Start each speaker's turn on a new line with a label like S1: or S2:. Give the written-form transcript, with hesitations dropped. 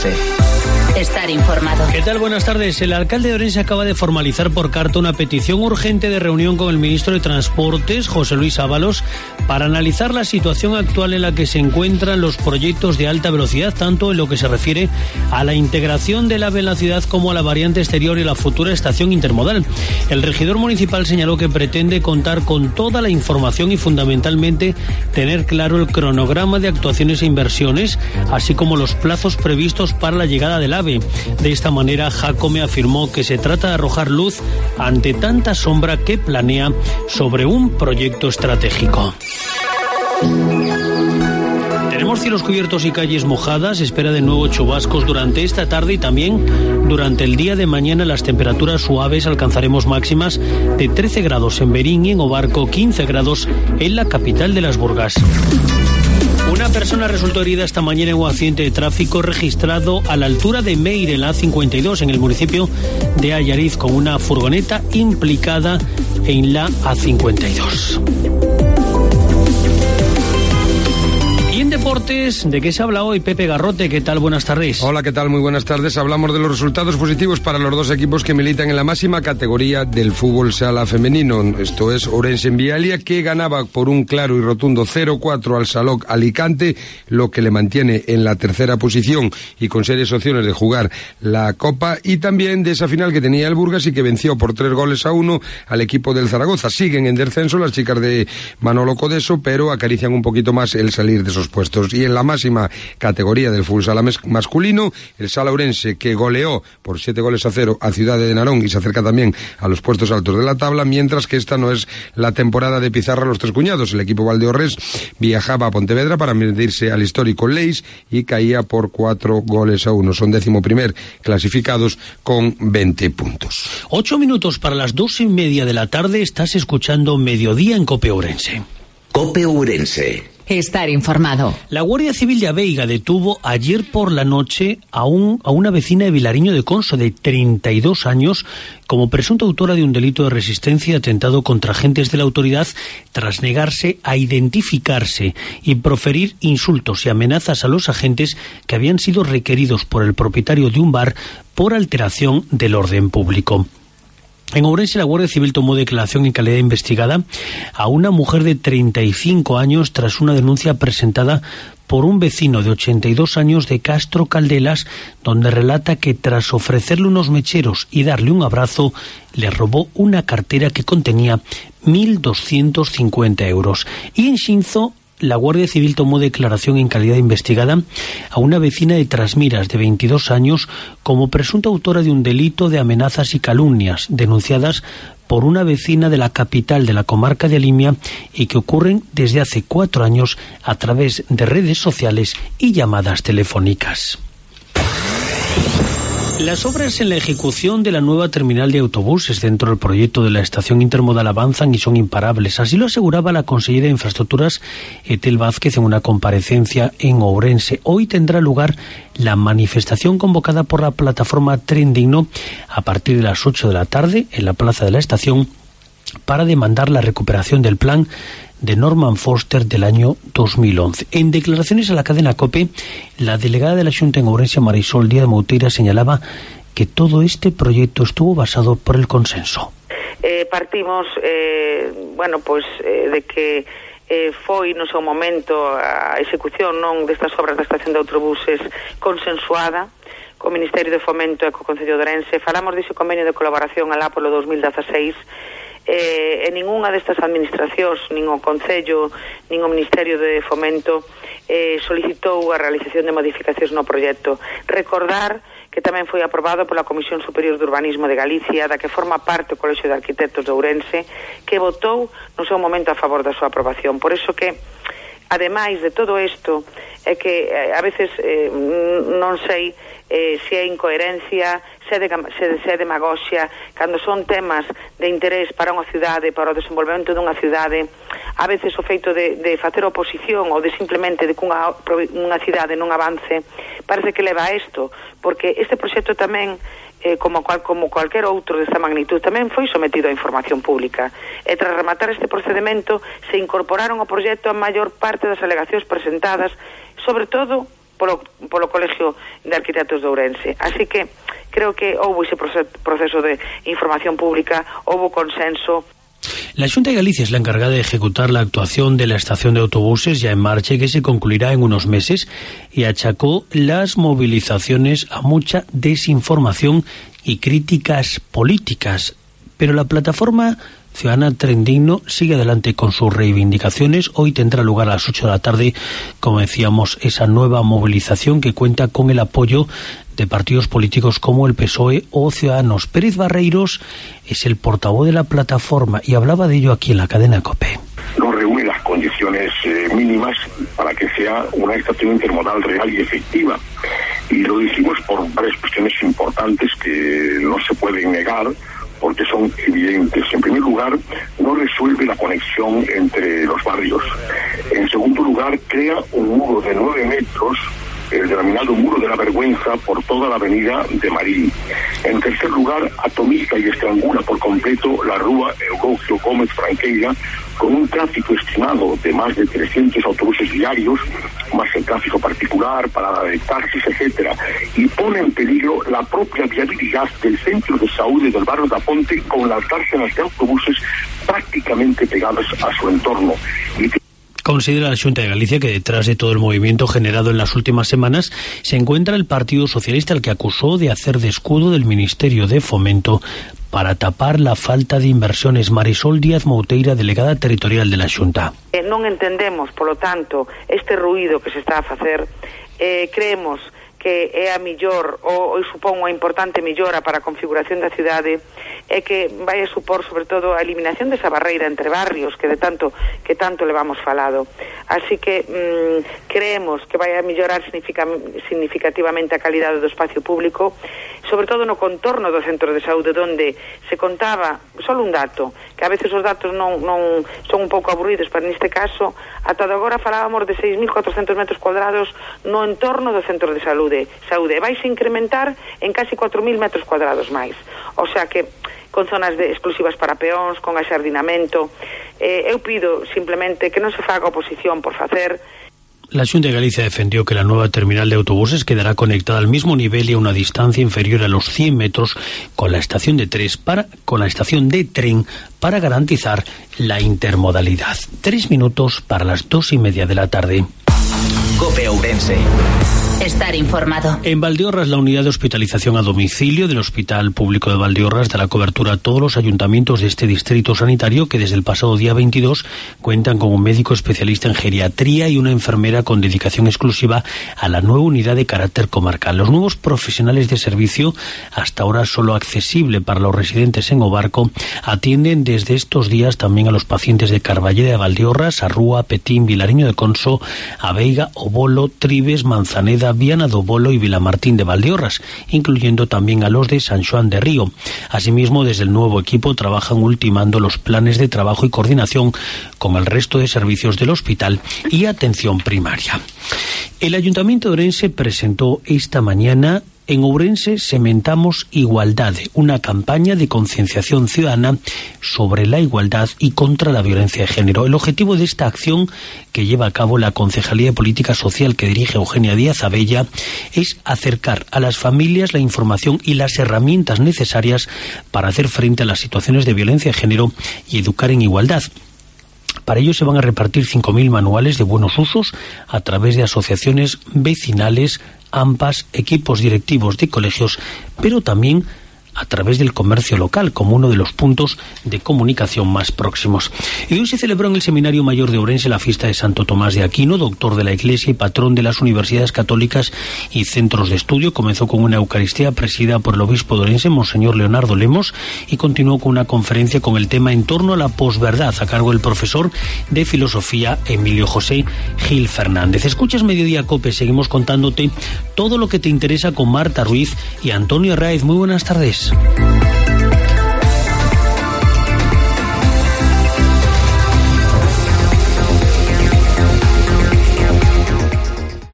S1: Ourense. Estar informado.
S2: ¿Qué tal? Buenas tardes. El alcalde de Ourense acaba de formalizar por carta una petición urgente de reunión con el ministro de Transportes, José Luis Ábalos, para analizar la situación actual en la que se encuentran los proyectos de alta velocidad, tanto en lo que se refiere a la integración del AVE en la ciudad como a la variante exterior y la futura estación intermodal. El regidor municipal señaló que pretende contar con toda la información y fundamentalmente tener claro el cronograma de actuaciones e inversiones, así como los plazos previstos para la llegada del AVE. De esta manera, Jacome afirmó que se trata de arrojar luz ante tanta sombra que planea sobre un proyecto estratégico. Tenemos cielos cubiertos y calles mojadas. Espera de nuevo chubascos durante esta tarde y también durante el día de mañana. Las temperaturas suaves alcanzaremos máximas de 13 grados en Berín y en Obarco, 15 grados en la capital de las Burgas. Una persona resultó herida esta mañana en un accidente de tráfico registrado a la altura de Meire, en la A52, en el municipio de Allariz, con una furgoneta implicada en la A52. Y en deportes, ¿de qué se habla hoy? Pepe Garrote, ¿qué tal? Buenas tardes.
S3: Hola, ¿qué tal? Muy buenas tardes. Hablamos de los resultados positivos para los dos equipos que militan en la máxima categoría del fútbol sala femenino. Esto es Ourense en Vialia, que ganaba por un claro y rotundo 0-4 al Salok Alicante, lo que le mantiene en la tercera posición y con serias opciones de jugar la Copa, y también de esa final que tenía el Burgas y que venció por 3-1 al equipo del Zaragoza. Siguen en descenso las chicas de Manolo Codeso, pero acarician un poquito más el salir de esos puestos. Y en la máxima categoría del fútbol sala masculino, el Sala Ourense, que goleó por 7-0 a Ciudad de Narón y se acerca también a los puestos altos de la tabla, mientras que esta no es la temporada de Pizarra los tres cuñados. El equipo Valdeorres viajaba a Pontevedra para medirse al histórico Leis y caía por 4-1. Son 11º clasificados con 20 puntos.
S2: 8 minutos para las 2:30 de la tarde. Estás escuchando Mediodía en COPE Ourense.
S1: COPE Ourense. Estar informado.
S2: La Guardia Civil de Aveiga detuvo ayer por la noche a una vecina de Vilariño de Conso de 32 años como presunta autora de un delito de resistencia y atentado contra agentes de la autoridad tras negarse a identificarse y proferir insultos y amenazas a los agentes que habían sido requeridos por el propietario de un bar por alteración del orden público. En Ourense, la Guardia Civil tomó declaración en calidad de investigada a una mujer de 35 años tras una denuncia presentada por un vecino de 82 años de Castro Caldelas, donde relata que tras ofrecerle unos mecheros y darle un abrazo, le robó una cartera que contenía 1.250 euros. Y en Xinzo, la Guardia Civil tomó declaración en calidad de investigada a una vecina de Trasmiras de 22 años como presunta autora de un delito de amenazas y calumnias denunciadas por una vecina de la capital de la comarca de Alimia y que ocurren desde hace 4 años a través de redes sociales y llamadas telefónicas. Las obras en la ejecución de la nueva terminal de autobuses dentro del proyecto de la estación intermodal avanzan y son imparables. Así lo aseguraba la consellera de Infraestructuras, Etel Vázquez, en una comparecencia en Ourense. Hoy tendrá lugar la manifestación convocada por la plataforma Tren Digno a partir de las 8 de la tarde en la plaza de la estación para demandar la recuperación del plan de Norman Foster del año 2011. En declaraciones a la cadena COPE, la delegada de la Xunta en Ourense, Marisol Díaz de Mouteira, señalaba que todo este proyecto estuvo basado por el consenso.
S4: Partimos, de que foi no seu momento a execución destas obras da estación de autobuses consensuada co Ministerio de Fomento e co Concello de Ourense. Falamos dese convenio de colaboración alá polo 2016. En ningunha destas administracións, nin o Concello, nin o Ministerio de Fomento solicitou a realización de modificacións no proxecto. Recordar que tamén foi aprobado pola Comisión Superior de Urbanismo de Galicia, da que forma parte o Colexio de Arquitectos de Ourense, que votou no seu momento a favor da súa aprobación. Por iso que, ademais de todo isto, é que a veces non sei se é incoherencia, se é demagoxia, cando son temas de interés para unha cidade, para o desenvolvemento dunha cidade. A veces o feito de facer oposición ou de simplemente de que unha cidade non avance parece que leva a isto, porque este proxecto tamén como cualquier outro desta magnitud tamén foi sometido a información pública, e tras rematar este procedimento se incorporaron ao proxecto a maior parte das alegacións presentadas, sobre todo polo Colegio de Arquitectos de Ourense. Así que creo que houve ese proceso de información pública, houve consenso.
S2: La Xunta de Galicia es la encargada de ejecutar la actuación de la estación de autobuses ya en marcha, que se concluirá en unos meses, y achacó las movilizaciones a mucha desinformación y críticas políticas. Pero la plataforma ciudadana Tren Digno sigue adelante con sus reivindicaciones. Hoy tendrá lugar a las 8 de la tarde, como decíamos, esa nueva movilización que cuenta con el apoyo de partidos políticos como el PSOE o Ciudadanos. Pérez Barreiros es el portavoz de la plataforma y hablaba de ello aquí en la cadena COPE.
S5: No reúne las condiciones mínimas para que sea una estación intermodal real y efectiva. Y lo dijimos por varias cuestiones importantes que no se pueden negar, porque son evidentes. En primer lugar, no resuelve la conexión entre los barrios. En segundo lugar, crea un muro de 9 metros, el denominado Muro de la Vergüenza, por toda la avenida de Marín. En tercer lugar, atomiza y estrangula por completo la rúa Eulogio Gómez Franqueira, con un tráfico estimado de más de 300 autobuses diarios, más el tráfico particular, parada de taxis, etcétera, y pone en peligro la propia viabilidad del centro de saúde del barrio de Aponte, con las dársenas de autobuses prácticamente pegadas a su entorno.
S2: Considera la Xunta de Galicia que detrás de todo el movimiento generado en las últimas semanas se encuentra el Partido Socialista, al que acusó de hacer de escudo del Ministerio de Fomento para tapar la falta de inversiones. Marisol Díaz Mouteira, delegada territorial de la Xunta.
S4: Non entendemos, polo tanto, este ruído que se está a facer. Creemos que é a millor ou supón unha importante millora para a configuración da cidade, e que vai a supor sobre todo a eliminación desa barreira entre barrios que tanto levamos falado. Así que creemos que vai a mellorar significativamente a calidade do espacio público, sobre todo no contorno do centro de saúde, donde se contaba, só un dato, que a veces os datos non son un pouco aburridos, pero neste caso ata agora falábamos de 6.400 metros cuadrados no entorno do centro de saúde, vais a incrementar en casi 4.000 metros cuadrados máis. O sea que con zonas exclusivas para peóns, con axardinamento. Eu pido simplemente que non se faga oposición por facer.
S2: La Xunta de Galicia defendió que la nueva terminal de autobuses quedará conectada al mismo nivel y a una distancia inferior a los 100 metros con la estación de tren para garantizar la intermodalidad. 3 minutos para las 2:30 de la tarde.
S1: COPE Ourense. Estar informado.
S2: En Valdeorras, la unidad de hospitalización a domicilio del Hospital Público de Valdeorras dará cobertura a todos los ayuntamientos de este distrito sanitario, que desde el pasado día 22 cuentan con un médico especialista en geriatría y una enfermera con dedicación exclusiva a la nueva unidad de carácter comarcal. Los nuevos profesionales de servicio, hasta ahora solo accesible para los residentes en Obarco, atienden desde estos días también a los pacientes de Carballeda de Valdeorras, Arrúa, Petín, Vilariño de Conso, Aveiga, Obolo, Tribes, Manzaneda, Viana do Bolo y Vilamartín de Valdeorras, incluyendo también a los de San Xoán de Río. Asimismo, desde el nuevo equipo trabajan ultimando los planes de trabajo y coordinación con el resto de servicios del hospital y atención primaria. El Ayuntamiento de Ourense presentó esta mañana En Ourense Sementamos Igualdade, una campaña de concienciación ciudadana sobre la igualdad y contra la violencia de género. El objetivo de esta acción, que lleva a cabo la Concejalía de Política Social que dirige Eugenia Díaz Abella, es acercar a las familias la información y las herramientas necesarias para hacer frente a las situaciones de violencia de género y educar en igualdad. Para ello se van a repartir 5.000 manuales de buenos usos a través de asociaciones vecinales, AMPAs, equipos directivos de colegios, pero también a través del comercio local, como uno de los puntos de comunicación más próximos. Y hoy se celebró en el Seminario Mayor de Ourense la fiesta de Santo Tomás de Aquino, doctor de la Iglesia y patrón de las universidades católicas y centros de estudio. Comenzó con una Eucaristía presidida por el obispo de Ourense, Monseñor Leonardo Lemos, y continuó con una conferencia con el tema En torno a la posverdad, a cargo del profesor de filosofía Emilio José Gil Fernández. Escuchas Mediodía COPE, seguimos contándote todo lo que te interesa con Marta Ruiz y Antonio Arraiz. Muy buenas tardes.